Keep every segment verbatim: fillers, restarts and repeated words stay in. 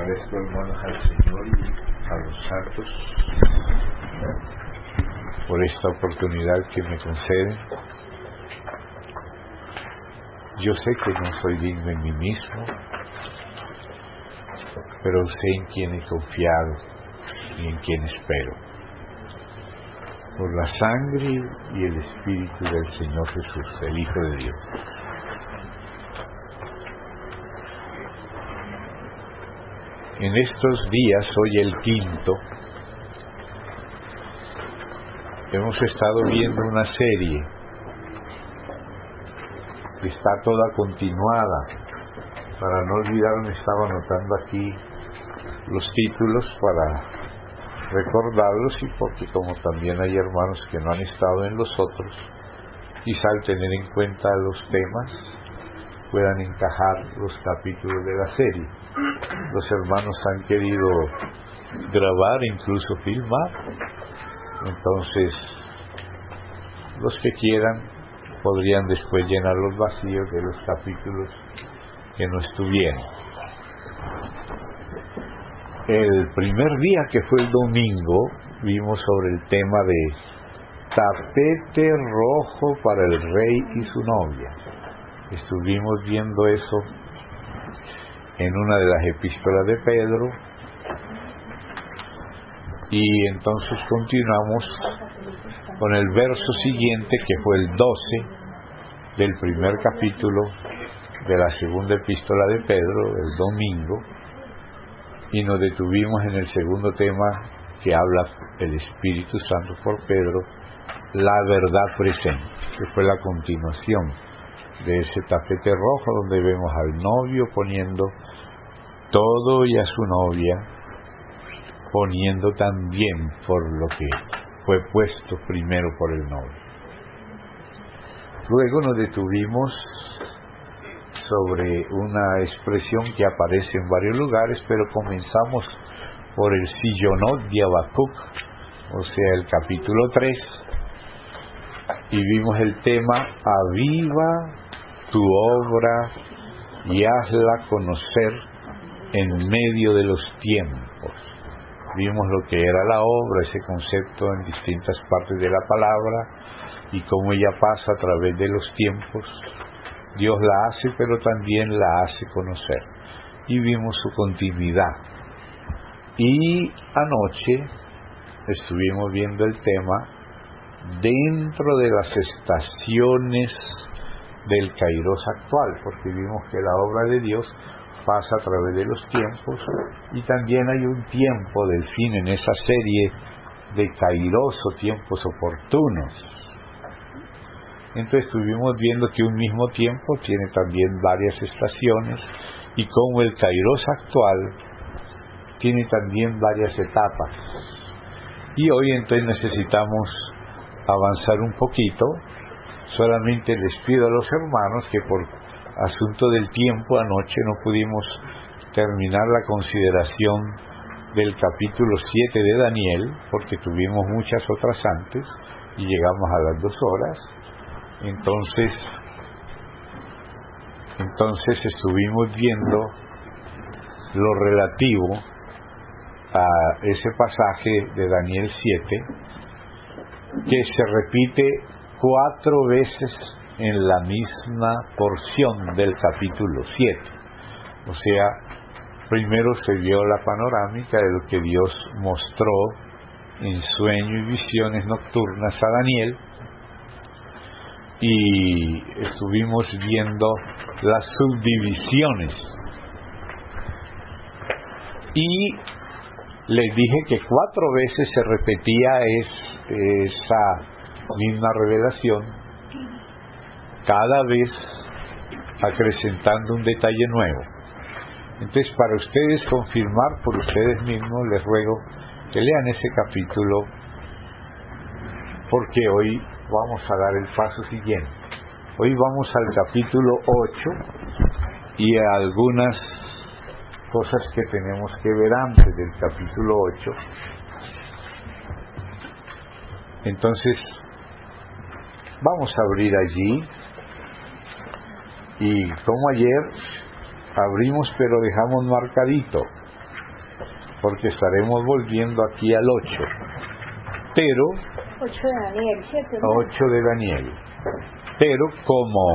Agradezco, hermanos, al Señor y a los santos por esta oportunidad que me conceden. Yo sé que no soy digno en mí mismo, pero sé en quién he confiado y en quién espero. Por la sangre y el Espíritu del Señor Jesús, el Hijo de Dios. En estos días, hoy el quinto, hemos estado viendo una serie que está toda continuada. Para no olvidarme, estaba anotando aquí los títulos para recordarlos, y porque como también hay hermanos que no han estado en los otros, quizá al tener en cuenta los temas puedan encajar los capítulos de la serie. Los hermanos han querido grabar, incluso filmar, entonces los que quieran podrían después llenar los vacíos de los capítulos que no estuvieron. El primer día, que fue el domingo, vimos sobre el tema de tapete rojo para el rey y su novia. Estuvimos viendo eso en una de las epístolas de Pedro, y entonces continuamos con el verso siguiente, que fue el doce del primer capítulo de la segunda epístola de Pedro, el domingo, y nos detuvimos en el segundo tema que habla el Espíritu Santo por Pedro, la verdad presente, que fue la continuación de ese tapete rojo, donde vemos al novio poniendo todo y a su novia poniendo también por lo que fue puesto primero por el novio. Luego nos detuvimos sobre una expresión que aparece en varios lugares, pero comenzamos por el Sillonot de Habacuc, o sea, el capítulo tres, y vimos el tema: aviva tu obra y hazla conocer en medio de los tiempos. Vimos lo que era la obra, ese concepto en distintas partes de la palabra, y cómo ella pasa a través de los tiempos. Dios la hace, pero también la hace conocer, y vimos su continuidad. Y anoche estuvimos viendo el tema dentro de las estaciones del Kairos actual, porque vimos que la obra de Dios pasa a través de los tiempos, y también hay un tiempo del fin en esa serie de Kairos, o tiempos oportunos. Entonces estuvimos viendo que un mismo tiempo tiene también varias estaciones, y como el Kairos actual tiene también varias etapas. Y hoy entonces necesitamos avanzar un poquito. Solamente les pido a los hermanos que por asunto del tiempo anoche no pudimos terminar la consideración del capítulo siete de Daniel, porque tuvimos muchas otras antes y llegamos a las dos horas. Entonces, entonces estuvimos viendo lo relativo a ese pasaje de Daniel siete, que se repite cuatro veces en la misma porción del capítulo siete. O sea, primero se vio la panorámica de lo que Dios mostró en sueño y visiones nocturnas a Daniel, y estuvimos viendo las subdivisiones, y les dije que cuatro veces se repetía es, esa misma revelación, cada vez acrecentando un detalle nuevo. Entonces, para ustedes confirmar por ustedes mismos, les ruego que lean ese capítulo, porque hoy vamos a dar el paso siguiente. Hoy vamos al capítulo ocho y a algunas cosas que tenemos que ver antes del capítulo ocho. Entonces, vamos a abrir allí, y como ayer abrimos pero dejamos marcadito porque estaremos volviendo aquí al ocho. Pero, ocho de Daniel, ¿cierto? ocho de Daniel. Pero como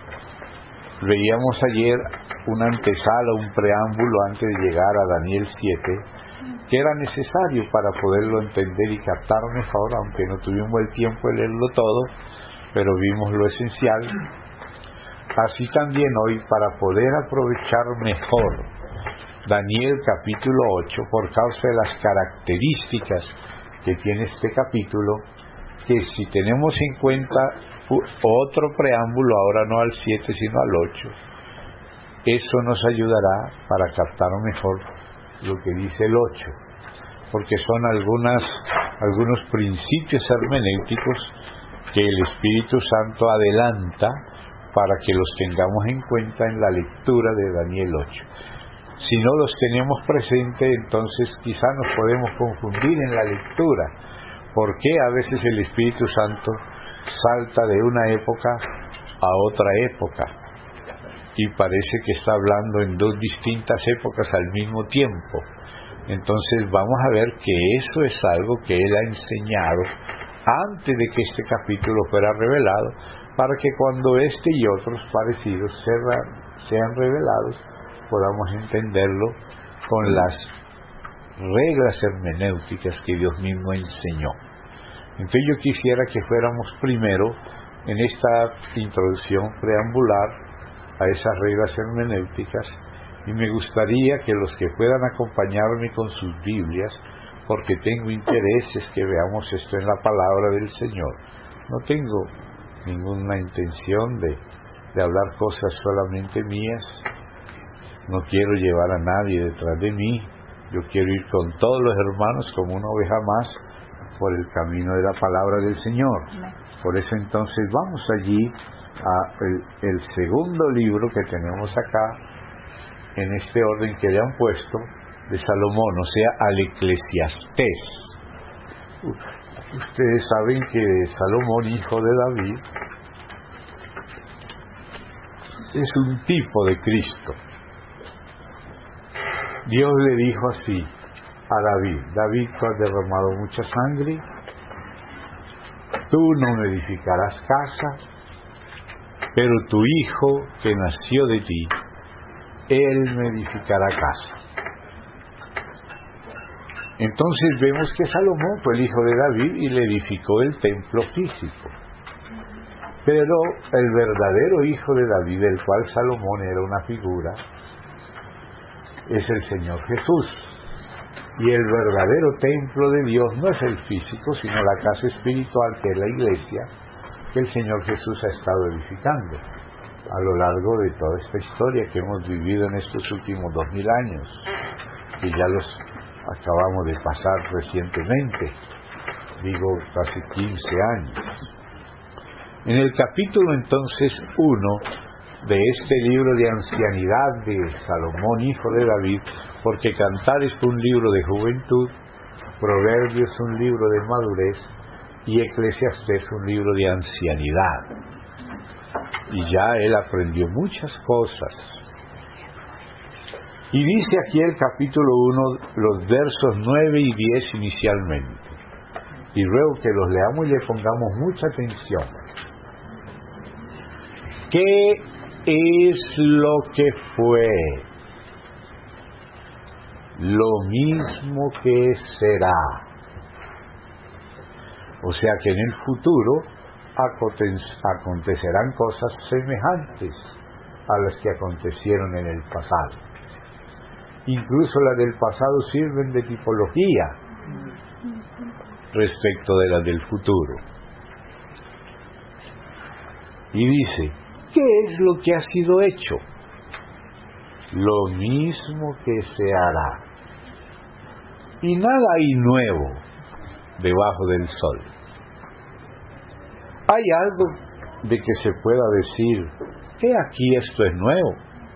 veíamos ayer una antesala, un preámbulo antes de llegar a Daniel siete, que era necesario para poderlo entender y captar mejor, aunque no tuvimos el tiempo de leerlo todo, pero vimos lo esencial. Así también hoy, para poder aprovechar mejor Daniel capítulo ocho, por causa de las características que tiene este capítulo, que si tenemos en cuenta otro preámbulo, ahora no al siete sino al ocho, eso nos ayudará para captar mejor lo que dice el ocho, porque son algunas algunos principios hermenéuticos que el Espíritu Santo adelanta para que los tengamos en cuenta en la lectura de Daniel ocho. Si no los tenemos presentes, entonces quizá nos podemos confundir en la lectura, porque a veces el Espíritu Santo salta de una época a otra época y parece que está hablando en dos distintas épocas al mismo tiempo. Entonces vamos a ver que eso es algo que Él ha enseñado antes de que este capítulo fuera revelado, para que cuando este y otros parecidos sean revelados, podamos entenderlo con las reglas hermenéuticas que Dios mismo enseñó. Entonces yo quisiera que fuéramos primero en esta introducción preambular a esas reglas hermenéuticas, y me gustaría que los que puedan acompañarme con sus Biblias, porque tengo intereses que veamos esto en la palabra del Señor. No tengo ninguna intención de, de hablar cosas solamente mías. No quiero llevar a nadie detrás de mí. Yo quiero ir con todos los hermanos como una oveja más por el camino de la palabra del Señor. Por eso entonces vamos allí a el, el segundo libro que tenemos acá, en este orden que le han puesto, de Salomón, o sea, al Eclesiastés. Ustedes saben que Salomón, hijo de David, es un tipo de Cristo. Dios le dijo así a David: David, tú has derramado mucha sangre, tú no me edificarás casa, pero tu hijo que nació de ti, él me edificará casa. Entonces vemos que Salomón fue el hijo de David y le edificó el templo físico. Pero el verdadero hijo de David, del cual Salomón era una figura, es el Señor Jesús. Y el verdadero templo de Dios no es el físico, sino la casa espiritual, que es la iglesia, que el Señor Jesús ha estado edificando a lo largo de toda esta historia que hemos vivido en estos últimos dos mil años, que ya los acabamos de pasar recientemente, digo casi quince años. En el capítulo entonces uno de este libro de ancianidad de Salomón, hijo de David, porque Cantar es un libro de juventud, Proverbios es un libro de madurez, y Eclesiastés es un libro de ancianidad. Y ya él aprendió muchas cosas. Y dice aquí el capítulo uno, los versos nueve y diez inicialmente. Y ruego que los leamos y le pongamos mucha atención. ¿Qué es lo que fue? Lo mismo que será. O sea que en el futuro acontecerán cosas semejantes a las que acontecieron en el pasado. Incluso las del pasado sirven de tipología respecto de las del futuro. Y dice, ¿qué es lo que ha sido hecho? Lo mismo que se hará. Y nada hay nuevo debajo del sol. ¿Hay algo de que se pueda decir, que aquí esto es nuevo?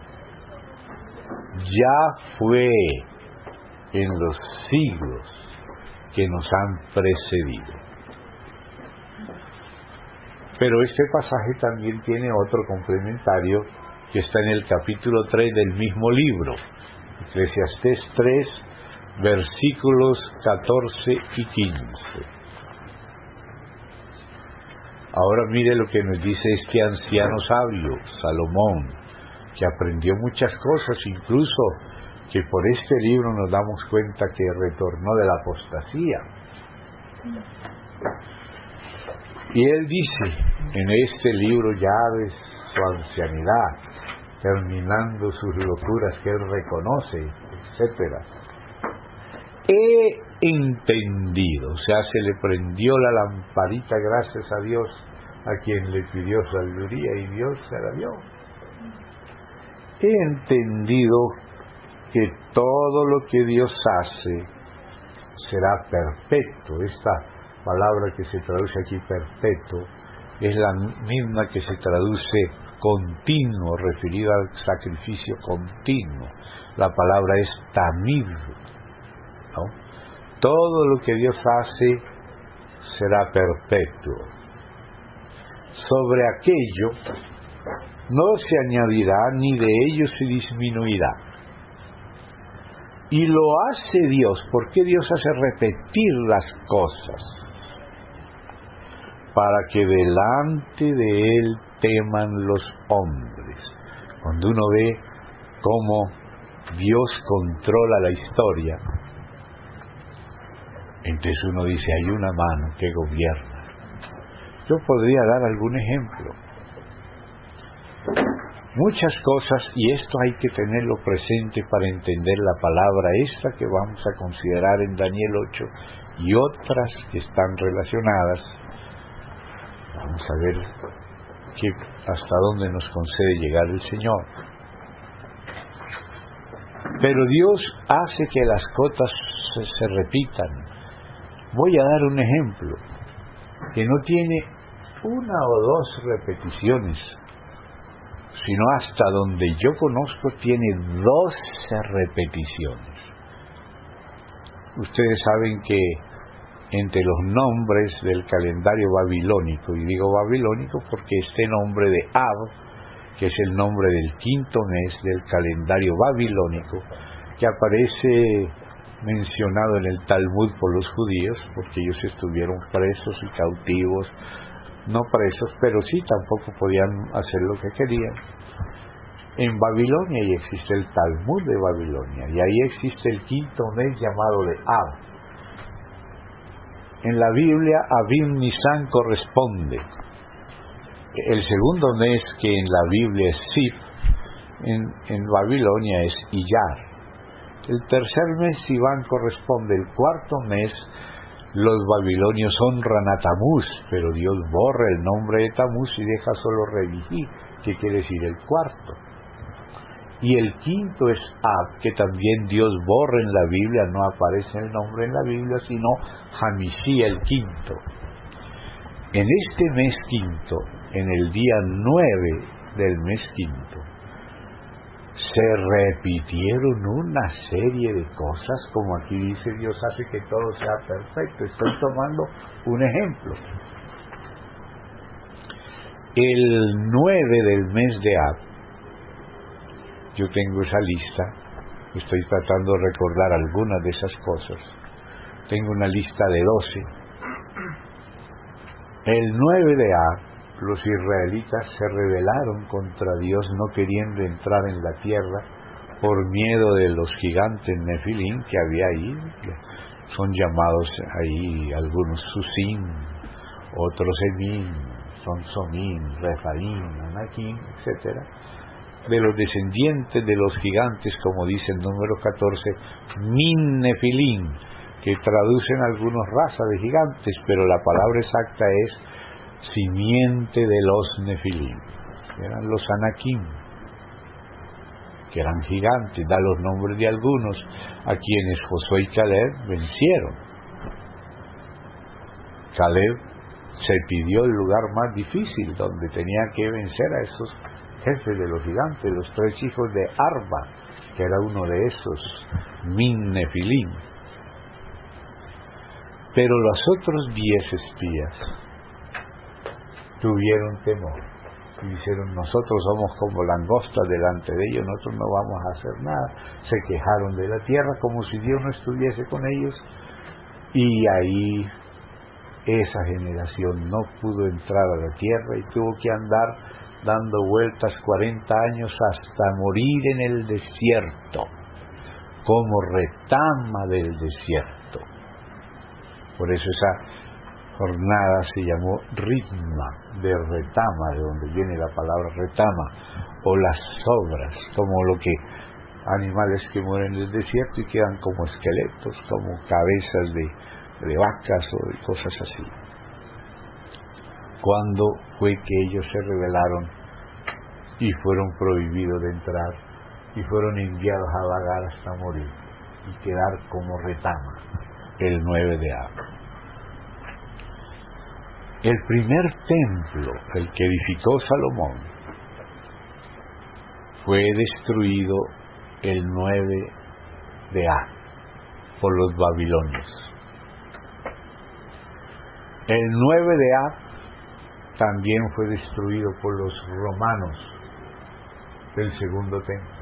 Ya fue en los siglos que nos han precedido. Pero este pasaje también tiene otro complementario que está en el capítulo tres del mismo libro, Eclesiastés tres, versículos catorce y quince. Ahora mire lo que nos dice este anciano sabio, Salomón, que aprendió muchas cosas, incluso que por este libro nos damos cuenta que retornó de la apostasía. Y él dice en este libro ya de su ancianidad, terminando sus locuras que él reconoce, etcétera, he entendido, o sea, se le prendió la lamparita gracias a Dios, a quien le pidió sabiduría y Dios se la dio. He entendido que todo lo que Dios hace será perpetuo. Esta palabra que se traduce aquí perpetuo es la misma que se traduce continuo, referido al sacrificio continuo. La palabra es tamid, ¿no? Todo lo que Dios hace será perpetuo. Sobre aquello no se añadirá ni de ello se disminuirá. Y lo hace Dios. ¿Por qué Dios hace repetir las cosas? Para que delante de Él teman los hombres. Cuando uno ve cómo Dios controla la historia, entonces uno dice, hay una mano que gobierna. Yo podría dar algún ejemplo. Muchas cosas, y esto hay que tenerlo presente para entender la palabra esta que vamos a considerar en Daniel ocho y otras que están relacionadas. Vamos a ver que hasta dónde nos concede llegar el Señor. Pero Dios hace que las cosas se, se repitan. Voy a dar un ejemplo que no tiene una o dos repeticiones, sino hasta donde yo conozco tiene doce repeticiones. Ustedes saben que entre los nombres del calendario babilónico, y digo babilónico porque este nombre de Ab, que es el nombre del quinto mes del calendario babilónico, que aparece mencionado en el Talmud por los judíos, porque ellos estuvieron presos y cautivos, no presos, pero sí tampoco podían hacer lo que querían. En Babilonia y existe el Talmud de Babilonia, y ahí existe el quinto mes llamado de Ab. En la Biblia, Abim Nisan corresponde. El segundo mes, que en la Biblia es Sif, en, en Babilonia es Iyar. El tercer mes, Sivan, corresponde. El cuarto mes, los babilonios honran a Tamuz, pero Dios borra el nombre de Tamuz y deja solo Revigí, que quiere decir el cuarto. Y el quinto es Ab, que también Dios borra en la Biblia, no aparece el nombre en la Biblia, sino Hamishí, el quinto. En este mes quinto, en el día nueve del mes quinto, se repitieron una serie de cosas, como aquí dice, Dios hace que todo sea perfecto. Estoy tomando un ejemplo. El nueve del mes de Ab, yo tengo esa lista, estoy tratando de recordar algunas de esas cosas. Tengo una lista de doce. El nueve de Ab, los israelitas se rebelaron contra Dios, no queriendo entrar en la tierra por miedo de los gigantes Nefilim que había ahí. Son llamados ahí algunos Susim, otros Emim, son Somim, Refaim, Anakim, etcétera. De los descendientes de los gigantes, como dice el número catorce, Min Nefilim, que traducen algunos raza de gigantes, pero la palabra exacta es simiente de los Nefilim. Eran los Anakim, que eran gigantes, da los nombres de algunos a quienes Josué y Caleb vencieron. Caleb se pidió el lugar más difícil, donde tenía que vencer a esos jefes de los gigantes, los tres hijos de Arba, que era uno de esos, Min Nefilim. Pero los otros diez espías tuvieron temor. Y dijeron, nosotros somos como langostas delante de ellos, nosotros no vamos a hacer nada. Se quejaron de la tierra como si Dios no estuviese con ellos. Y ahí esa generación no pudo entrar a la tierra y tuvo que andar dando vueltas cuarenta años hasta morir en el desierto, como retama del desierto. Por eso esa jornada se llamó ritma, de retama, de donde viene la palabra retama, o las sobras, como lo que animales que mueren en el desierto y quedan como esqueletos, como cabezas de, de vacas o de cosas así. ¿Cuándo fue que ellos se rebelaron y fueron prohibidos de entrar y fueron enviados a vagar hasta morir y quedar como retama? El nueve de Ab. El primer templo, el que edificó Salomón, fue destruido el nueve de Ab por los babilonios. El nueve de Ab también fue destruido por los romanos del segundo templo.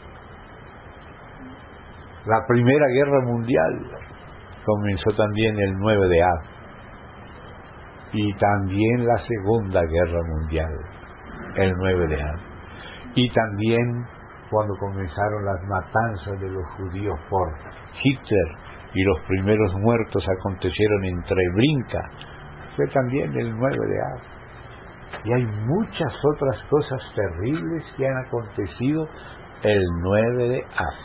La Primera Guerra Mundial comenzó también el nueve de Ab, y también la Segunda Guerra Mundial, el nueve de Ab, y también cuando comenzaron las matanzas de los judíos por Hitler y los primeros muertos acontecieron en Treblinka, fue también el nueve de Ab. Y hay muchas otras cosas terribles que han acontecido el nueve de Ab.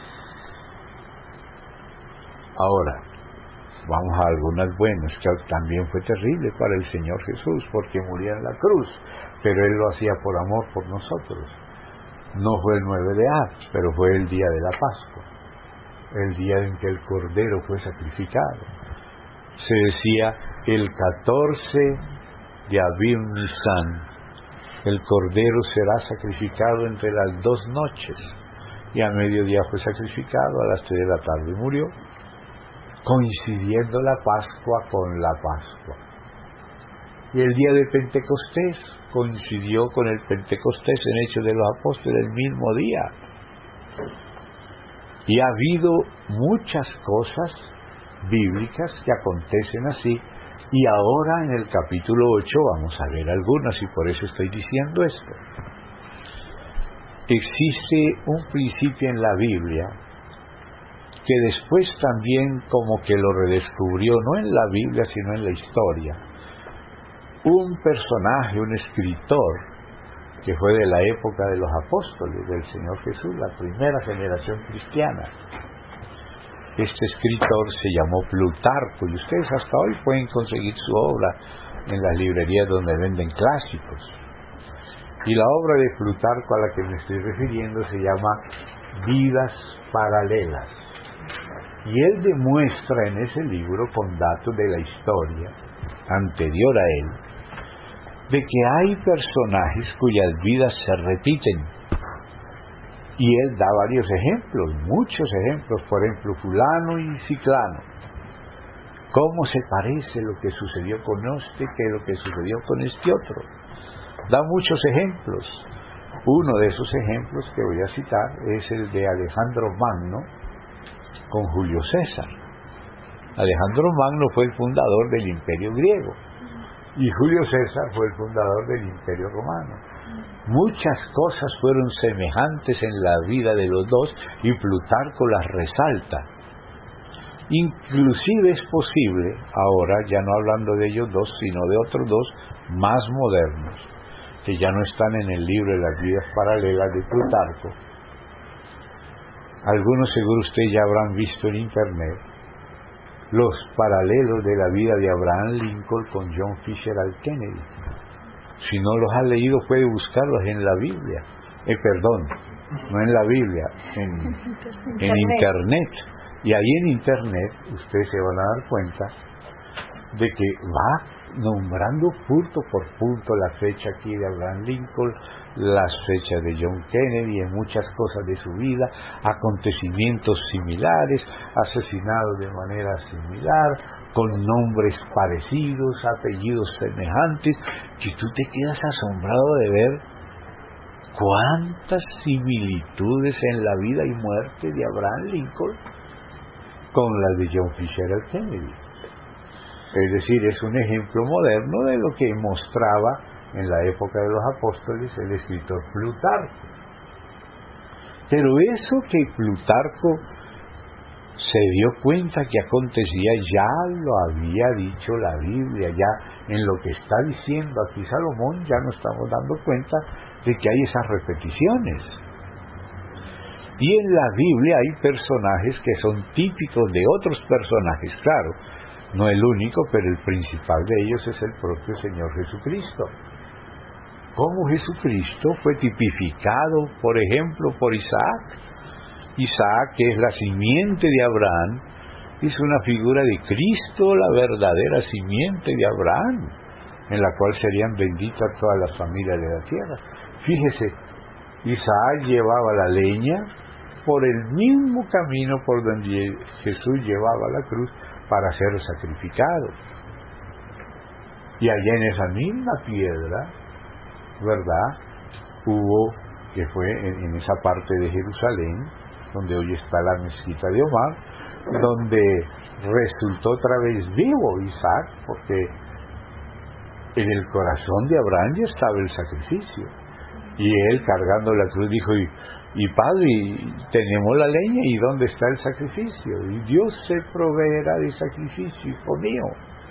Ahora, vamos a algunas buenas, que también fue terrible para el Señor Jesús, porque murió en la cruz, pero Él lo hacía por amor por nosotros. No fue el nueve de Ab, pero fue el día de la Pascua, el día en que el Cordero fue sacrificado. Se decía el catorce de Abib Nisan, el Cordero será sacrificado entre las dos noches, y a mediodía fue sacrificado, a las tres de la tarde murió, coincidiendo la Pascua con la Pascua. Y el día de Pentecostés coincidió con el Pentecostés en Hechos de los Apóstoles el mismo día. Y ha habido muchas cosas bíblicas que acontecen así, y ahora en el capítulo ocho vamos a ver algunas, y por eso estoy diciendo esto. Existe un principio en la Biblia que después también como que lo redescubrió, no en la Biblia sino en la historia, un personaje, un escritor que fue de la época de los apóstoles del Señor Jesús, la primera generación cristiana. Este escritor se llamó Plutarco, y ustedes hasta hoy pueden conseguir su obra en las librerías donde venden clásicos. Y la obra de Plutarco a la que me estoy refiriendo se llama Vidas Paralelas. Y él demuestra en ese libro, con datos de la historia anterior a él, de que hay personajes cuyas vidas se repiten. Y él da varios ejemplos, muchos ejemplos, por ejemplo, fulano y ciclano. ¿Cómo se parece lo que sucedió con este que lo que sucedió con este otro? Da muchos ejemplos. Uno de esos ejemplos que voy a citar es el de Alejandro Magno con Julio César. Alejandro Magno fue el fundador del Imperio griego y Julio César fue el fundador del Imperio romano. Muchas cosas fueron semejantes en la vida de los dos y Plutarco las resalta. Inclusive es posible, ahora ya no hablando de ellos dos, sino de otros dos más modernos, que ya no están en el libro de las vidas paralelas de Plutarco. Algunos seguro ustedes ya habrán visto en internet los paralelos de la vida de Abraham Lincoln con John Fitzgerald Kennedy. Si no los ha leído puede buscarlos en la Biblia, eh, perdón, no en la Biblia, en, en internet. Y ahí en internet ustedes se van a dar cuenta de que va nombrando punto por punto la fecha aquí de Abraham Lincoln, las fechas de John Kennedy, en muchas cosas de su vida, acontecimientos similares, asesinados de manera similar, con nombres parecidos, apellidos semejantes, que tú te quedas asombrado de ver cuántas similitudes en la vida y muerte de Abraham Lincoln con las de John Fitzgerald Kennedy. Es decir, es un ejemplo moderno de lo que mostraba en la época de los apóstoles el escritor Plutarco. Pero eso que Plutarco se dio cuenta que acontecía, ya lo había dicho la Biblia, ya en lo que está diciendo aquí Salomón ya nos estamos dando cuenta de que hay esas repeticiones. Y en la Biblia hay personajes que son típicos de otros personajes, claro, no el único, pero el principal de ellos es el propio Señor Jesucristo. Como Jesucristo fue tipificado, por ejemplo, por Isaac. Isaac, que es la simiente de Abraham, es una figura de Cristo, la verdadera simiente de Abraham, en la cual serían benditas todas las familias de la tierra. Fíjese, Isaac llevaba la leña por el mismo camino por donde Jesús llevaba la cruz para ser sacrificado. Y allá en esa misma piedra, ¿verdad?, hubo, que fue en, en esa parte de Jerusalén, donde hoy está la mezquita de Omar, donde resultó otra vez vivo Isaac, porque en el corazón de Abraham ya estaba el sacrificio. Y él, cargando la cruz, dijo, y, y padre, tenemos la leña, ¿y dónde está el sacrificio? Y Dios se proveerá de sacrificio, hijo mío.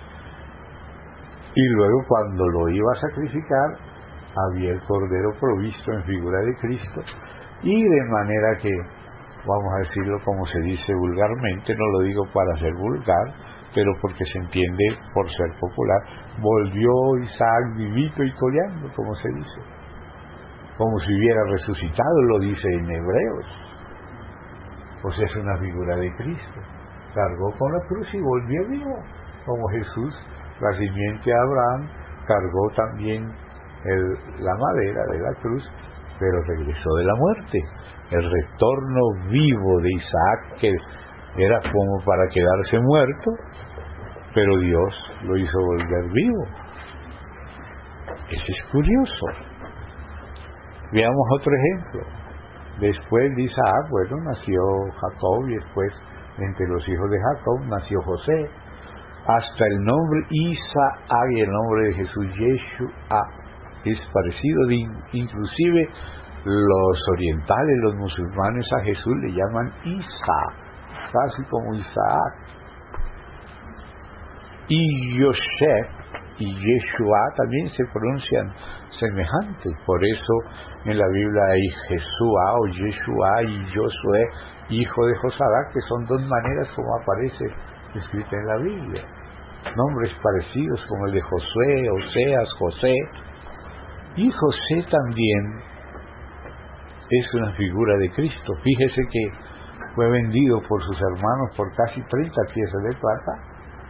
Y luego, cuando lo iba a sacrificar, había el cordero provisto en figura de Cristo, y de manera que, vamos a decirlo como se dice vulgarmente, no lo digo para ser vulgar, pero porque se entiende por ser popular, volvió Isaac vivito y coleando, como se dice, como si hubiera resucitado, lo dice en Hebreos. Pues es una figura de Cristo, cargó con la cruz y volvió vivo, como Jesús, la simiente de Abraham, cargó también el, la madera de la cruz, pero regresó de la muerte. El retorno vivo de Isaac, que era como para quedarse muerto, pero Dios lo hizo volver vivo. Eso es curioso. Veamos otro ejemplo. Después de Isaac, bueno, nació Jacob, y después entre los hijos de Jacob nació José. Hasta el nombre Isaac y el nombre de Jesús, Yeshua, es parecido. De, inclusive los orientales, los musulmanes, a Jesús le llaman Isa, casi como Isaac. Y Yosef y Yeshua también se pronuncian semejantes. Por eso en la Biblia hay Jesúa o Yeshua y Josué, hijo de Josadac, que son dos maneras como aparece escrita en la Biblia. Nombres parecidos como el de Josué, Oseas, José. Y José también es una figura de Cristo. Fíjese que fue vendido por sus hermanos por casi treinta piezas de plata.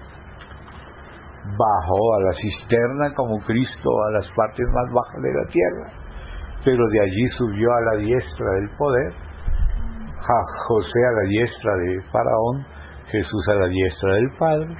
Bajó a la cisterna como Cristo a las partes más bajas de la tierra, pero de allí subió a la diestra del poder. José a la diestra de Faraón, Jesús a la diestra del Padre,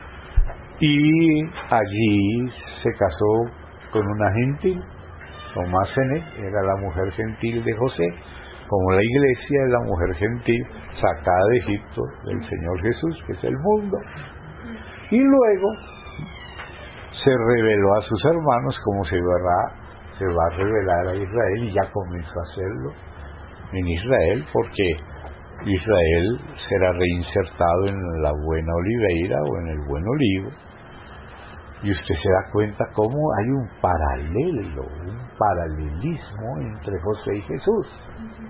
y allí se casó con una gentil, Tomásenet, era la mujer gentil de José, como la iglesia es la mujer gentil sacada de Egipto del Señor Jesús, que es el mundo. Y luego se reveló a sus hermanos, como se verá, se va a revelar a Israel, y ya comenzó a hacerlo en Israel, porque Israel será reinsertado en la buena oliveira o en el buen olivo. Y usted se da cuenta cómo hay un paralelo, un paralelismo entre José y Jesús.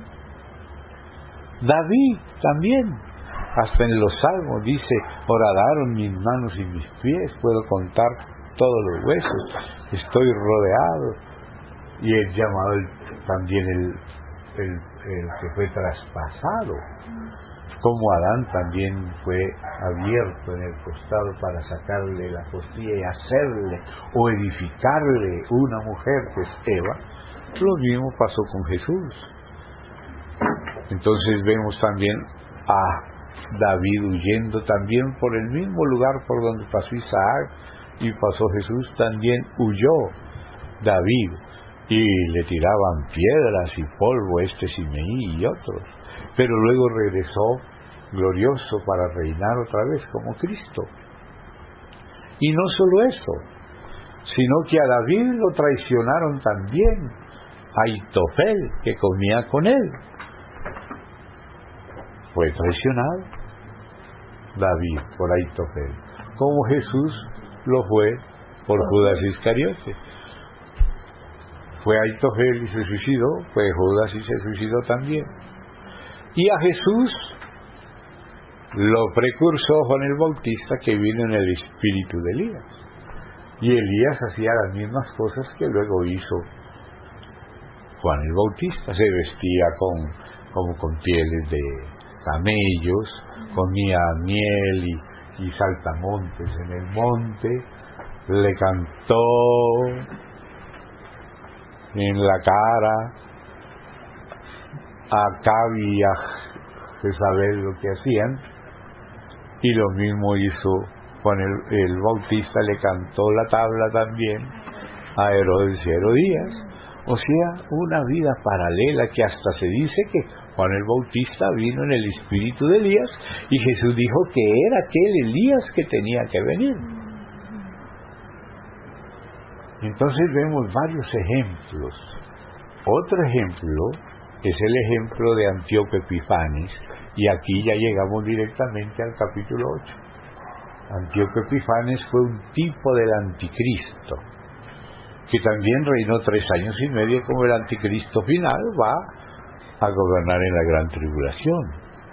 David también, hasta en los salmos dice, horadaron mis manos y mis pies, puedo contar todos los huesos, estoy rodeado. Y es llamado el, también el, el, el que fue traspasado, como Adán también fue abierto en el costado para sacarle la costilla y hacerle o edificarle una mujer, que es Eva. Lo mismo pasó con Jesús. Entonces vemos también a David huyendo también por el mismo lugar por donde pasó Isaac y pasó Jesús, también huyó David. y le tiraban piedras y polvo este Simeí y otros, pero luego regresó glorioso para reinar otra vez como Cristo. Y no solo eso, sino que a David lo traicionaron también, a Ahitofel, que comía con él. Fue traicionado David por Ahitofel, como Jesús lo fue por Judas Iscariote. Fue Ahitofel y se suicidó, fue Judas y se suicidó también. Y a Jesús lo precursó Juan el Bautista, que vino en el espíritu de Elías. Y Elías hacía las mismas cosas que luego hizo Juan el Bautista. Se vestía con, como con pieles de camellos, comía miel y, y saltamontes en el monte, le cantó en la cara a Acab y a Jezabel lo que hacían, y lo mismo hizo Juan el, el Bautista, le cantó la tabla también a Herodes y Herodías. O sea, una vida paralela, que hasta se dice que Juan el Bautista vino en el espíritu de Elías y Jesús dijo que era aquel Elías que tenía que venir. Entonces vemos varios ejemplos. Otro ejemplo es el ejemplo de Antíoco Epifanes, y aquí ya llegamos directamente al capítulo ocho. Antíoco Epifanes fue un tipo del anticristo, que también reinó tres años y medio como el anticristo final, va a gobernar en la gran tribulación.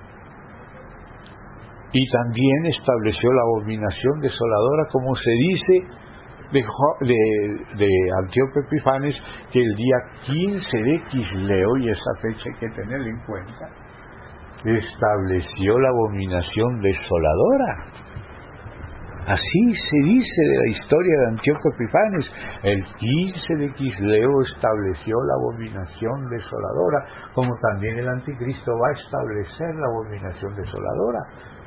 Y también estableció la abominación desoladora, como se dice de, de, de Antíoco Epifanes, que el día quince de Quisleo, y esa fecha hay que tenerla en cuenta, estableció la abominación desoladora. Así se dice de la historia de Antíoco Epifanes. El quince de Quisleo estableció la abominación desoladora, como también el anticristo va a establecer la abominación desoladora.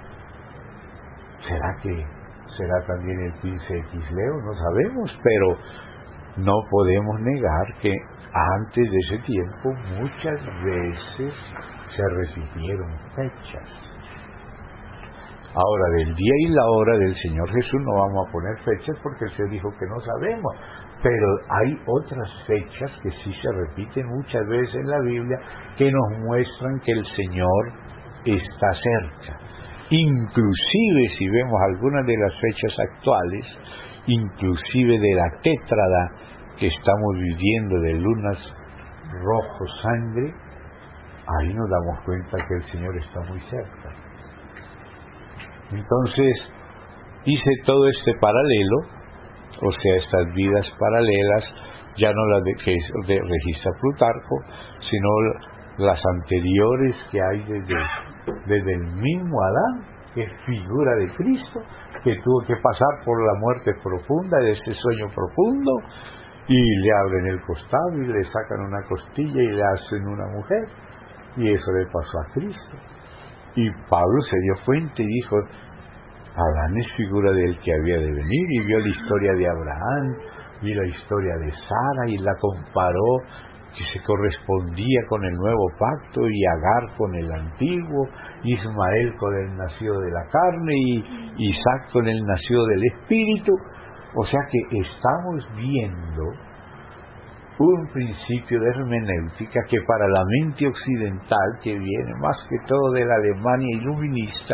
¿Será que será también el quince de Quisleo? No sabemos, pero no podemos negar que antes de ese tiempo muchas veces se recibieron fechas. Ahora, del día y la hora del Señor Jesús no vamos a poner fechas, porque Él se dijo que no sabemos, pero hay otras fechas que sí se repiten muchas veces en la Biblia, que nos muestran que el Señor está cerca. Inclusive, si vemos algunas de las fechas actuales, inclusive de la tétrada que estamos viviendo de lunas rojo sangre, ahí nos damos cuenta que el Señor está muy cerca. Entonces hice todo este paralelo, o sea, estas vidas paralelas, ya no las de, que de, registra Plutarco, sino las anteriores que hay desde, desde el mismo Adán, que es figura de Cristo, que tuvo que pasar por la muerte profunda, de este sueño profundo, y le abren el costado y le sacan una costilla y le hacen una mujer, y eso le pasó a Cristo. Y Pablo se dio cuenta y dijo: Adán es figura del que había de venir, y vio la historia de Abraham, vio la historia de Sara y la comparó, que se correspondía con el nuevo pacto, y Agar con el antiguo, Ismael con el nacido de la carne y Isaac con el nacido del espíritu. O sea que estamos viendo un principio de hermenéutica que para la mente occidental, que viene más que todo de la Alemania iluminista,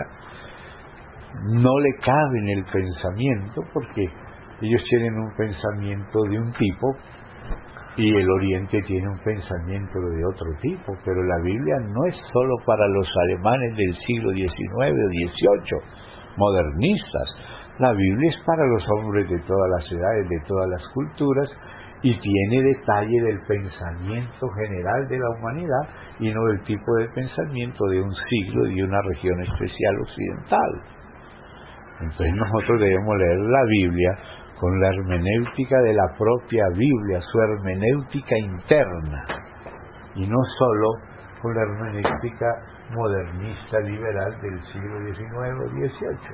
no le cabe en el pensamiento, porque ellos tienen un pensamiento de un tipo y el Oriente tiene un pensamiento de otro tipo. Pero la Biblia no es solo para los alemanes del siglo diecinueve o dieciocho, modernistas. La Biblia es para los hombres de todas las edades, de todas las culturas, y tiene detalle del pensamiento general de la humanidad y no del tipo de pensamiento de un siglo y de una región especial occidental. Entonces nosotros debemos leer la Biblia con la hermenéutica de la propia Biblia, su hermenéutica interna, y no solo con la hermenéutica modernista liberal del siglo diecinueve o dieciocho,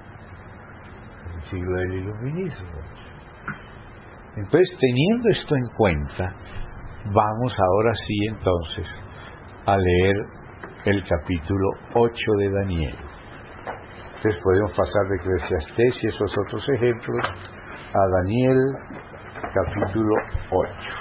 el siglo del iluminismo. Entonces, teniendo esto en cuenta, Vamos ahora sí entonces a leer el capítulo ocho de Daniel. Entonces podemos pasar de Eclesiastés y esos otros ejemplos a Daniel capítulo ocho.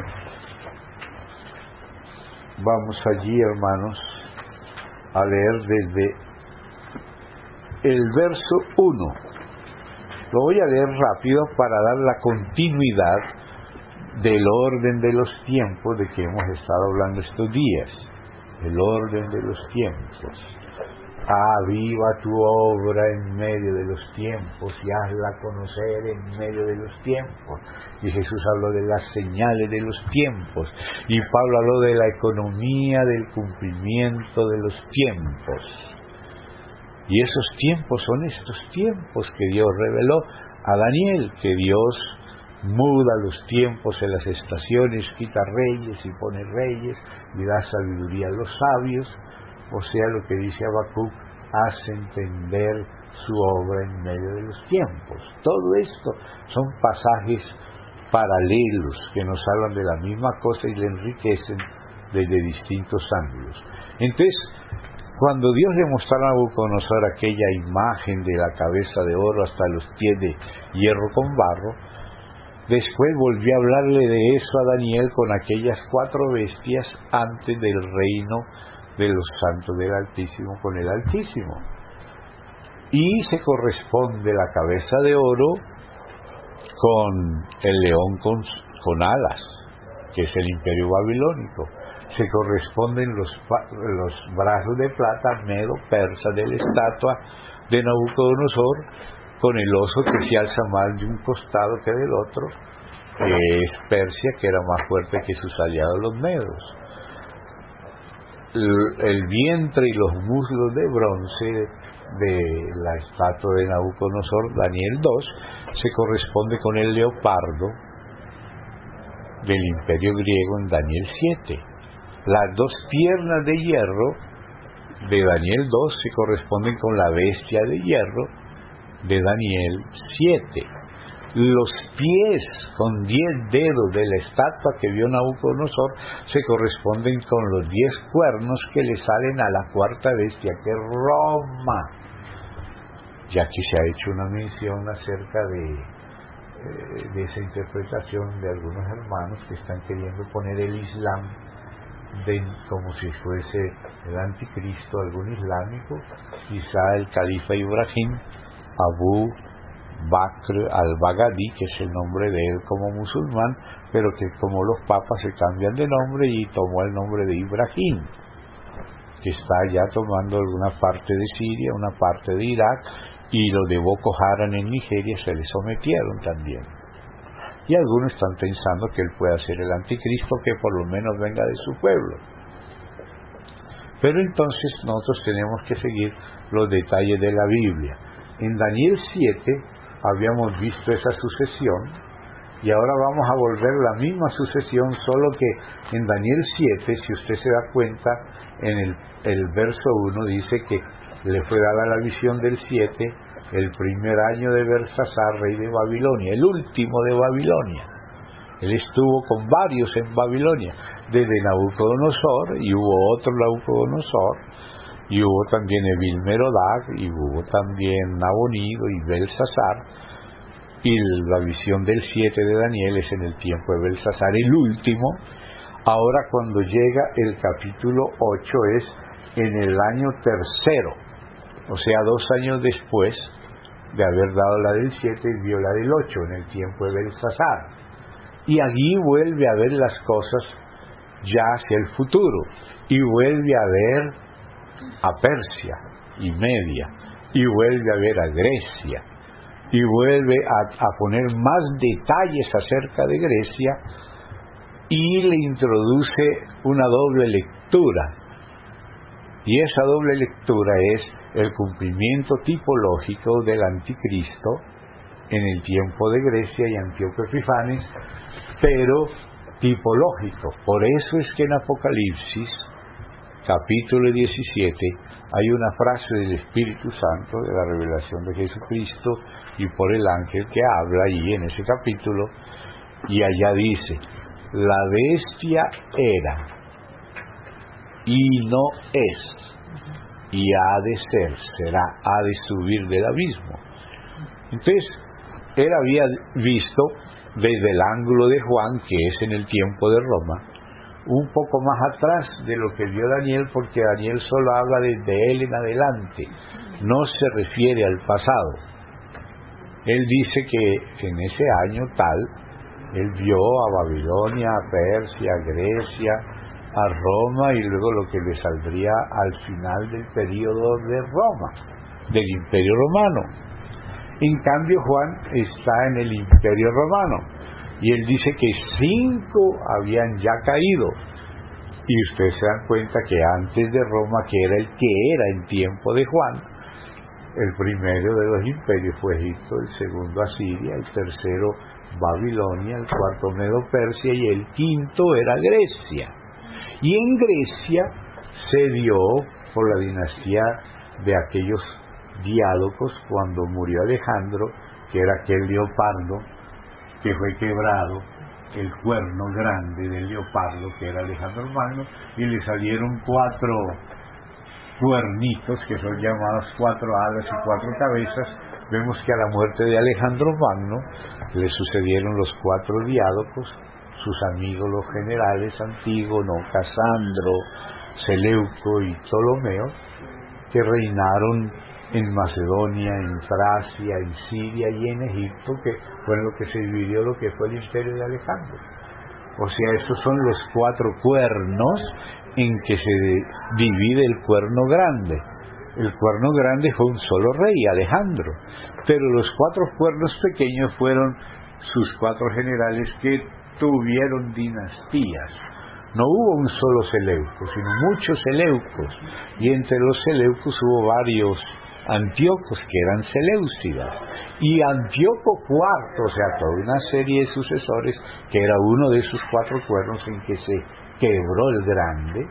Vamos allí, hermanos, a leer desde el verso uno. Lo voy a leer rápido para dar la continuidad del orden de los tiempos de que hemos estado hablando estos días. El orden de los tiempos. Aviva tu obra en medio de los tiempos y hazla conocer en medio de los tiempos. Y Jesús habló de las señales de los tiempos. Y Pablo habló de la economía del cumplimiento de los tiempos. Y esos tiempos son estos tiempos que Dios reveló a Daniel, que Dios muda los tiempos en las estaciones, quita reyes y pone reyes, y da sabiduría a los sabios. O sea, lo que dice Habacuc, hace entender su obra en medio de los tiempos. Todo esto son pasajes paralelos que nos hablan de la misma cosa y le enriquecen desde distintos ángulos. Entonces, cuando Dios le mostró a Nabucodonosor aquella imagen de la cabeza de oro hasta los pies de hierro con barro, después volvió a hablarle de eso a Daniel con aquellas cuatro bestias antes del reino de los santos del Altísimo con el Altísimo. Y se corresponde la cabeza de oro con el león con, con alas, que es el imperio babilónico. Se corresponden los, los brazos de plata medo persa de la estatua de Nabucodonosor con el oso que se alza más de un costado que del otro, que es Persia, que era más fuerte que sus aliados los medos. El, el vientre y los muslos de bronce de la estatua de Nabucodonosor, Daniel dos, se corresponde con el leopardo del imperio griego en Daniel siete. Las dos piernas de hierro de Daniel dos se corresponden con la bestia de hierro de Daniel siete. Los pies con diez dedos de la estatua que vio Nabucodonosor se corresponden con los diez cuernos que le salen a la cuarta bestia, que es Roma. Ya que se ha hecho una mención acerca de, eh, de esa interpretación de algunos hermanos que están queriendo poner el Islam de, como si fuese el anticristo, algún islámico, quizá el califa Ibrahim, Abu Bakr al-Baghdadi, que es el nombre de él como musulmán, pero que como los papas se cambian de nombre y tomó el nombre de Ibrahim, que está ya tomando alguna parte de Siria, una parte de Irak, y los de Boko Haram en Nigeria se le sometieron también. Y algunos están pensando que él pueda ser el anticristo, que por lo menos venga de su pueblo. Pero entonces nosotros tenemos que seguir los detalles de la Biblia. En Daniel siete habíamos visto esa sucesión, y ahora vamos a volver la misma sucesión, solo que en Daniel siete, si usted se da cuenta, en el, el verso uno dice que le fue dada la visión del siete, el primer año de Belsasar, rey de Babilonia, el último de Babilonia. Él estuvo con varios en Babilonia, desde Nabucodonosor, y hubo otro Nabucodonosor, y hubo también Evil-Merodach, y hubo también Nabonido y Belsasar, y la visión del siete de Daniel es en el tiempo de Belsasar, el último. Ahora cuando llega el capítulo ocho es en el año tercero, o sea, dos años después de haber dado la del siete y dio la del ocho, en el tiempo de Belsasar. Y allí vuelve a ver las cosas ya hacia el futuro, y vuelve a ver a Persia y Media, y vuelve a ver a Grecia, y vuelve a, a poner más detalles acerca de Grecia, y le introduce una doble lectura, y esa doble lectura es el cumplimiento tipológico del anticristo en el tiempo de Grecia y Antíoco Epifanes, pero tipológico. Por eso es que en Apocalipsis capítulo diecisiete hay una frase del Espíritu Santo, de la revelación de Jesucristo y por el ángel que habla ahí en ese capítulo, y allá dice: la bestia era y no es y ha de ser, será, ha de subir del abismo. Entonces él había visto desde el ángulo de Juan, que es en el tiempo de Roma, un poco más atrás de lo que vio Daniel, porque Daniel solo habla desde él en adelante, no se refiere al pasado. Él dice que en ese año tal, él vio a Babilonia, a Persia, a Grecia, a Roma, y luego lo que le saldría al final del periodo de Roma, del Imperio Romano. En cambio Juan está en el Imperio Romano, y él dice que cinco habían ya caído, y ustedes se dan cuenta que antes de Roma, que era el que era en tiempo de Juan, el primero de los imperios fue Egipto, el segundo Asiria, el tercero Babilonia, el cuarto Medo-Persia, y el quinto era Grecia. Y en Grecia se dio por la dinastía de aquellos diálogos, cuando murió Alejandro, que era aquel leopardo que fue quebrado, el cuerno grande del leopardo que era Alejandro Magno, y le salieron cuatro cuernitos que son llamadas cuatro alas y cuatro cabezas. Vemos que a la muerte de Alejandro Magno le sucedieron los cuatro diádocos, sus amigos los generales Antígono, Casandro, Seleuco y Ptolomeo, que reinaron en Macedonia, en Tracia, en Siria y en Egipto, que fue en lo que se dividió lo que fue el imperio de Alejandro. O sea, estos son los cuatro cuernos en que se divide el cuerno grande. El cuerno grande fue un solo rey, Alejandro, pero los cuatro cuernos pequeños fueron sus cuatro generales que tuvieron dinastías. No hubo un solo Seleuco, sino muchos Seleucos, y entre los Seleucos hubo varios Antíocos que eran Seleucidas, y Antíoco cuarto, o sea, toda una serie de sucesores, que era uno de esos cuatro cuernos en que se quebró el grande.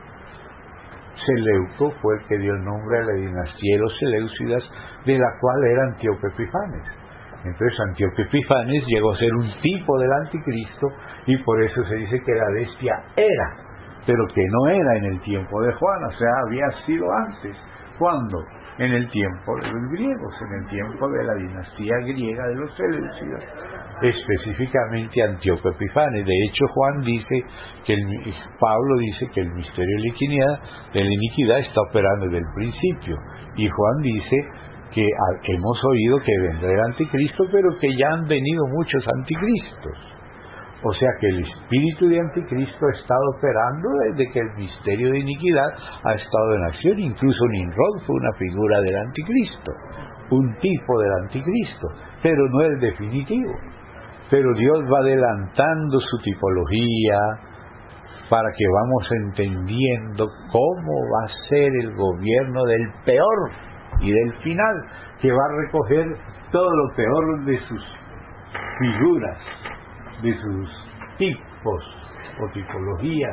Seleuco fue el que dio el nombre a la dinastía de los Seleucidas, de la cual era Antíoco Epifanes. Entonces Antíoco Epifanes llegó a ser un tipo del anticristo, y por eso se dice que la bestia era, pero que no era en el tiempo de Juan, o sea, había sido antes. ¿Cuándo? En el tiempo de los griegos, en el tiempo de la dinastía griega de los Seleucidas, específicamente Antíoco Epifanes. De hecho, Juan dice que el, Pablo dice que el misterio de la iniquidad, de la iniquidad está operando desde el principio, y Juan dice que hemos oído que vendrá el anticristo, pero que ya han venido muchos anticristos. O sea que el espíritu de anticristo ha estado operando desde que el misterio de iniquidad ha estado en acción. Incluso Nimrod fue una figura del anticristo, un tipo del anticristo, pero no el definitivo. Pero Dios va adelantando su tipología para que vamos entendiendo cómo va a ser el gobierno del peor y del final, que va a recoger todo lo peor de sus figuras, de sus tipos o tipologías.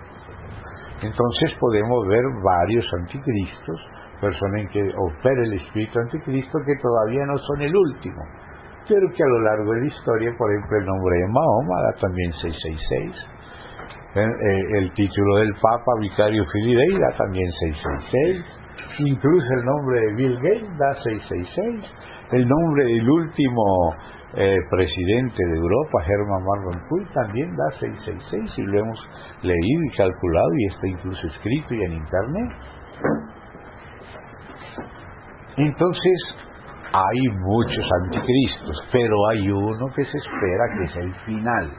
Entonces podemos ver varios anticristos, personas en que opera el espíritu anticristo, que todavía no son el último, pero que a lo largo de la historia, por ejemplo, el nombre de Mahoma da también seiscientos sesenta y seis, el, el título del Papa Vicario Filidei da también seiscientos sesenta y seis, incluso el nombre de Bill Gates da seiscientos sesenta y seis, el nombre del último eh, presidente de Europa, Herman Van Rompuy, también da seiscientos sesenta y seis, y lo hemos leído y calculado, y está incluso escrito y en internet. Entonces hay muchos anticristos, pero hay uno que se espera, que es el final.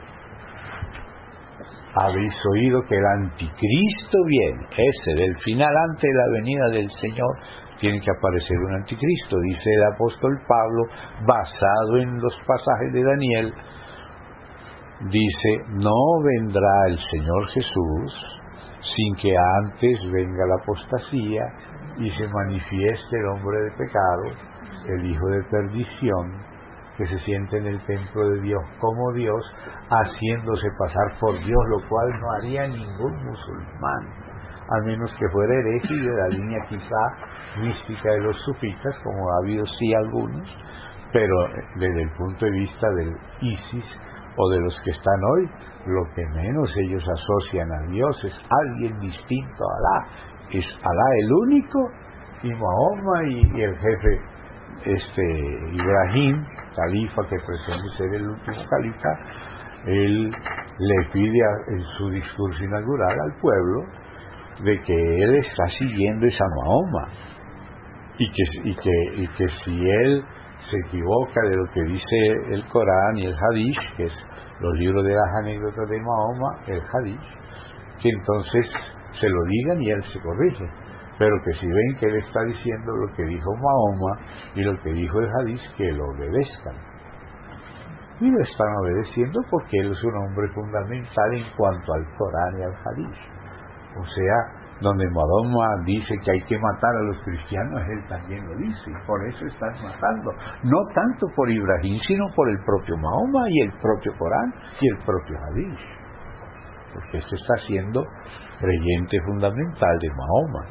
Habéis oído que el anticristo viene, ese del final, antes de la venida del Señor tiene que aparecer un anticristo, dice el apóstol Pablo, basado en los pasajes de Daniel. Dice: no vendrá el Señor Jesús sin que antes venga la apostasía y se manifieste el hombre de pecado, el hijo de perdición, que se siente en el templo de Dios como Dios, haciéndose pasar por Dios, lo cual no haría ningún musulmán, a menos que fuera hereje y de la línea quizá mística de los sufistas, como ha habido sí algunos, pero desde el punto de vista del ISIS o de los que están hoy, lo que menos ellos asocian a Dios es alguien distinto a Alá. Es Alá el único, y Mahoma y, y el jefe este Ibrahim, califa que pretende ser el último califa, él le pide a, en su discurso inaugural al pueblo de que él está siguiendo esa Mahoma y que, y que, y que si él se equivoca de lo que dice el Corán y el Hadith, que es los libros de las anécdotas de Mahoma, el Hadith, que entonces se lo digan y él se corrige, pero que si ven que él está diciendo lo que dijo Mahoma y lo que dijo el Hadith, que lo obedezcan. Y lo están obedeciendo porque él es un hombre fundamental en cuanto al Corán y al Hadith. O sea, donde Mahoma dice que hay que matar a los cristianos, él también lo dice, y por eso están matando, no tanto por Ibrahim, sino por el propio Mahoma y el propio Corán y el propio Hadith, porque este está siendo creyente fundamental de Mahoma.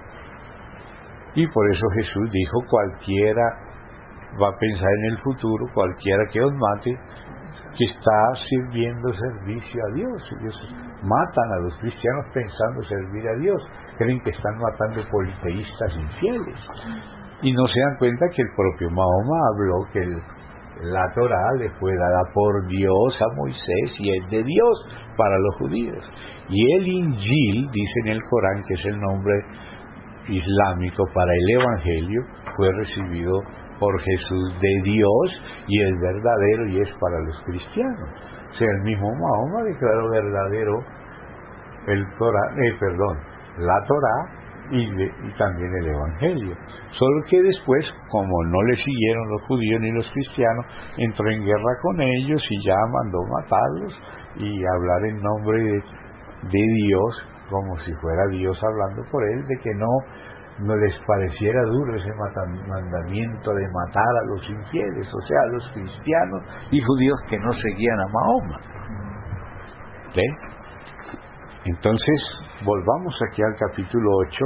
Y por eso Jesús dijo: cualquiera va a pensar en el futuro, cualquiera que os mate, que está sirviendo servicio a Dios. Ellos matan a los cristianos pensando servir a Dios, creen que están matando politeístas infieles, y no se dan cuenta que el propio Mahoma habló que el, la Torá le fue dada por Dios a Moisés y es de Dios para los judíos, y el Injil, dice en el Corán, que es el nombre islámico para el Evangelio, fue recibido por Jesús de Dios y es verdadero y es para los cristianos. O sea, el mismo Mahoma declaró verdadero el Corán, eh, perdón, la Torá y, de, y también el Evangelio. Solo que después, como no le siguieron los judíos ni los cristianos, entró en guerra con ellos y ya mandó matarlos y hablar en nombre de, de Dios, como si fuera Dios hablando por él, de que no no les pareciera duro ese mandamiento de matar a los infieles, o sea, a los cristianos y judíos que no seguían a Mahoma. ¿Sí? Entonces, volvamos aquí al capítulo ocho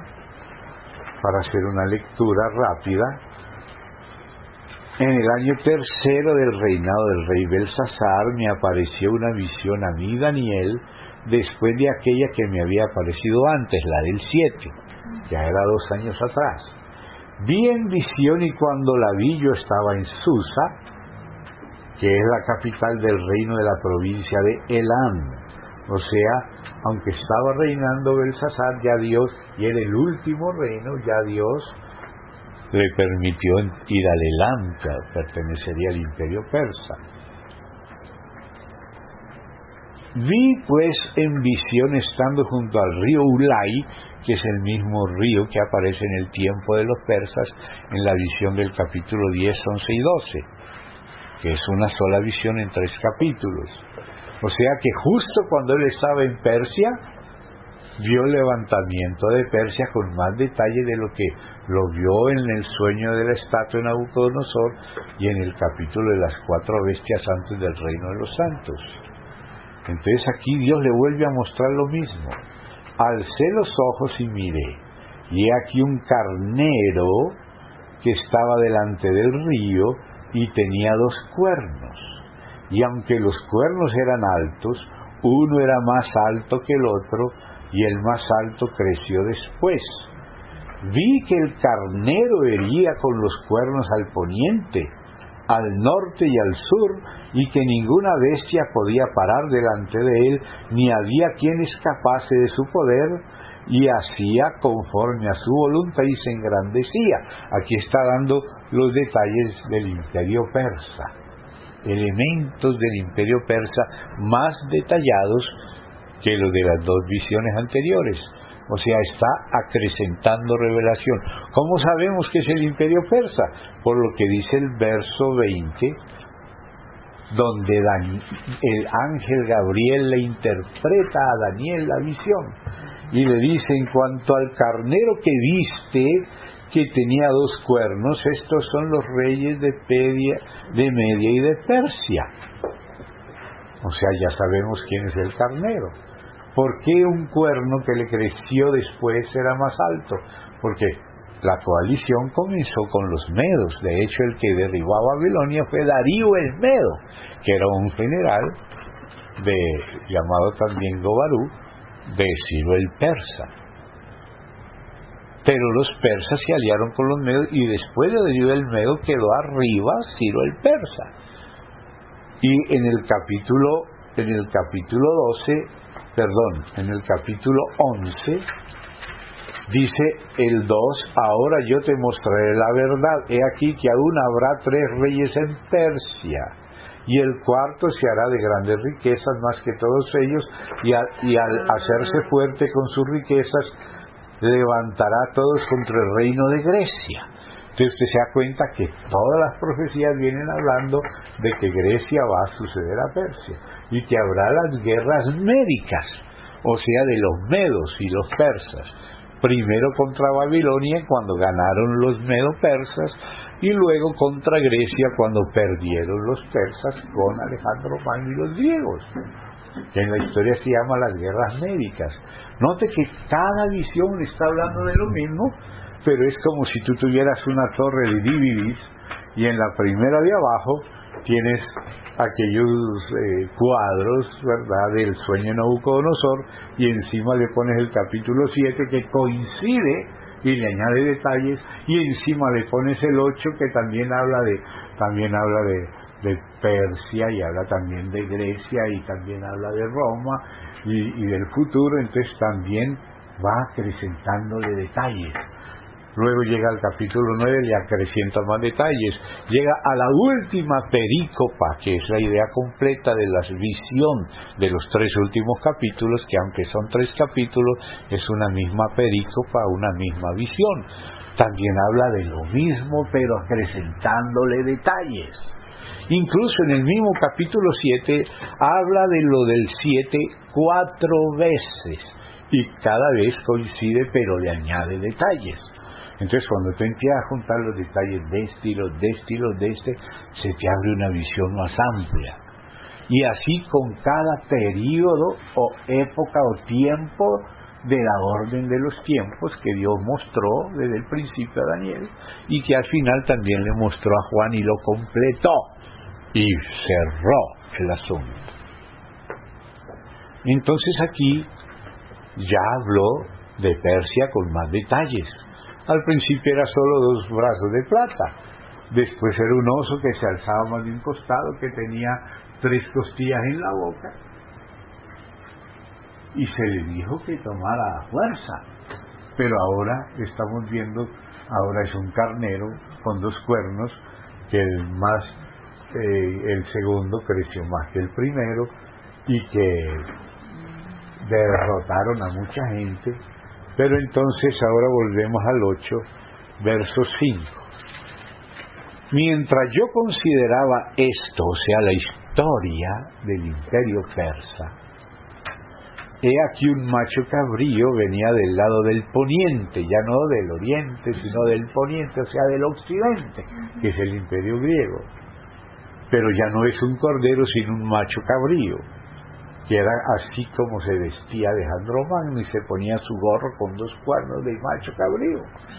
ya, para hacer una lectura rápida. En el año tercero del reinado del rey Belsasar me apareció una visión a mí, Daniel, después de aquella que me había aparecido antes, la del siete. Ya era dos años atrás. Vi en visión, y cuando la vi yo estaba en Susa, que es la capital del reino de la provincia de Elam. O sea, aunque estaba reinando Belsasar, ya Dios, y era el último reino, ya Dios le permitió ir al Elam, que pertenecería al imperio persa. Vi pues en visión, estando junto al río Ulai, que es el mismo río que aparece en el tiempo de los persas en la visión del capítulo diez, once y doce, que es una sola visión en tres capítulos. O sea que justo cuando él estaba en Persia, vio el levantamiento de Persia con más detalle de lo que lo vio en el sueño de la estatua de Nabucodonosor y en el capítulo de las cuatro bestias antes del reino de los santos. Entonces aquí Dios le vuelve a mostrar lo mismo. Alcé los ojos y miré, y he aquí un carnero que estaba delante del río y tenía dos cuernos, y aunque los cuernos eran altos, uno era más alto que el otro, y el más alto creció después. Vi que el carnero hería con los cuernos al poniente, al norte y al sur, y que ninguna bestia podía parar delante de él, ni había quien escapase de su poder, y hacía conforme a su voluntad y se engrandecía. Aquí está dando los detalles del imperio persa, elementos del imperio persa más detallados que los de las dos visiones anteriores. O sea, está acrecentando revelación. ¿Cómo sabemos que es el imperio persa? Por lo que dice el verso veinte, donde Dan, el ángel Gabriel le interpreta a Daniel la visión y le dice: en cuanto al carnero que viste, que tenía dos cuernos, estos son los reyes de, Pedia, de Media y de Persia. O sea, ya sabemos quién es el carnero. ¿Por qué un cuerno que le creció después era más alto? Porque la coalición comenzó con los medos. De hecho, el que derribó a Babilonia fue Darío el Medo, que era un general de, llamado también Gobarú, de Ciro el Persa. Pero los persas se aliaron con los medos y después de Darío el Medo quedó arriba Ciro el Persa. Y en el capítulo en el capítulo doce, perdón, en el capítulo once dice el dos: ahora yo te mostraré la verdad, he aquí que aún habrá tres reyes en Persia, y el cuarto se hará de grandes riquezas más que todos ellos, y, a, y al hacerse fuerte con sus riquezas levantará a todos contra el reino de Grecia. Entonces usted se da cuenta que todas las profecías vienen hablando de que Grecia va a suceder a Persia y que habrá las guerras médicas, o sea, de los medos y los persas, primero contra Babilonia cuando ganaron los medo-persas y luego contra Grecia cuando perdieron los persas con Alejandro Magno y los griegos, que en la historia se llama las guerras médicas. Note que cada visión le está hablando de lo mismo, pero es como si tú tuvieras una torre de D V Ds y en la primera de abajo tienes aquellos eh, cuadros, ¿verdad?, del sueño de Nabucodonosor, y encima le pones el capítulo siete que coincide y le añade detalles, y encima le pones el ocho que también habla de también habla de, de Persia, y habla también de Grecia, y también habla de Roma y, y del futuro. Entonces también va acrecentándole detalles. Luego llega al capítulo nueve y acrecienta más detalles. Llega a la última perícopa, que es la idea completa de la visión de los tres últimos capítulos, que aunque son tres capítulos, es una misma perícopa, una misma visión. También habla de lo mismo, pero acrecentándole detalles. Incluso en el mismo capítulo siete, habla de lo del siete cuatro veces, y cada vez coincide, pero le añade detalles. Entonces, cuando tú empiezas a juntar los detalles de este y los de este y los de este, se te abre una visión más amplia. Y así con cada periodo o época o tiempo de la orden de los tiempos que Dios mostró desde el principio a Daniel, y que al final también le mostró a Juan y lo completó y cerró el asunto. Entonces aquí ya habló de Persia con más detalles. Al principio era solo dos brazos de plata, después era un oso que se alzaba más de un costado, que tenía tres costillas en la boca, y se le dijo que tomara fuerza. Pero ahora estamos viendo, ahora es un carnero con dos cuernos, que el más eh, el segundo creció más que el primero, y que derrotaron a mucha gente. Pero entonces ahora volvemos al ocho, verso cinco. Mientras yo consideraba esto, o sea, la historia del imperio persa, he aquí un macho cabrío venía del lado del poniente, ya no del oriente, sino del poniente, o sea, del occidente, que es el imperio griego. Pero ya no es un cordero, sino un macho cabrío, que era así como se vestía Alejandro Magno, y se ponía su gorro con dos cuernos de macho cabrío.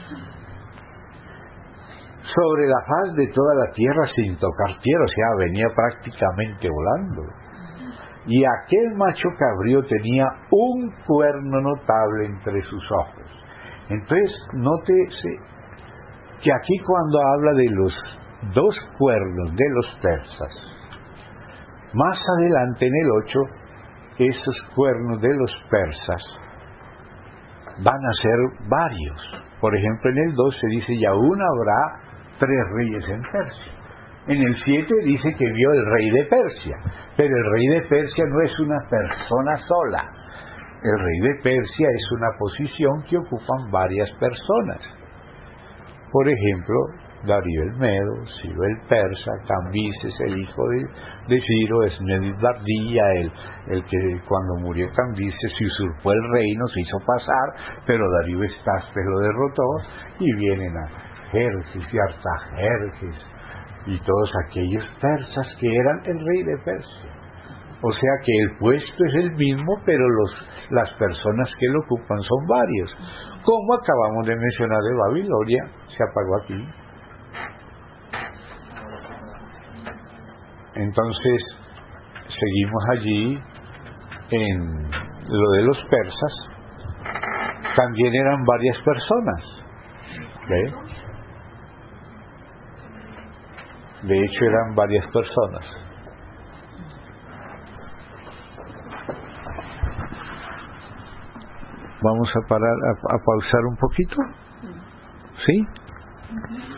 Sobre la faz de toda la tierra sin tocar tierra, o sea, venía prácticamente volando. Y aquel macho cabrío tenía un cuerno notable entre sus ojos. Entonces, nótese que aquí cuando habla de los dos cuernos de los persas, más adelante en el ocho, esos cuernos de los persas van a ser varios. Por ejemplo, en el dos se dice, y aún habrá tres reyes en Persia. En el siete dice que vio el rey de Persia, pero el rey de Persia no es una persona sola. El rey de Persia es una posición que ocupan varias personas. Por ejemplo, Darío el Medo, Ciro el Persa, Cambises, el hijo de, de Ciro, Esmedis-Bardilla, el, el que cuando murió Cambises se usurpó el reino, se hizo pasar, pero Darío Estaspes lo derrotó, y vienen a Jerjes y Artajerjes y todos aquellos persas que eran el rey de Persia. O sea que el puesto es el mismo, pero los, las personas que lo ocupan son varios. Como acabamos de mencionar de Babilonia, se apagó aquí. Entonces, seguimos allí en lo de los persas. También eran varias personas. ¿Ve? De hecho, eran varias personas. Vamos a parar, a, a pausar un poquito. ¿Sí?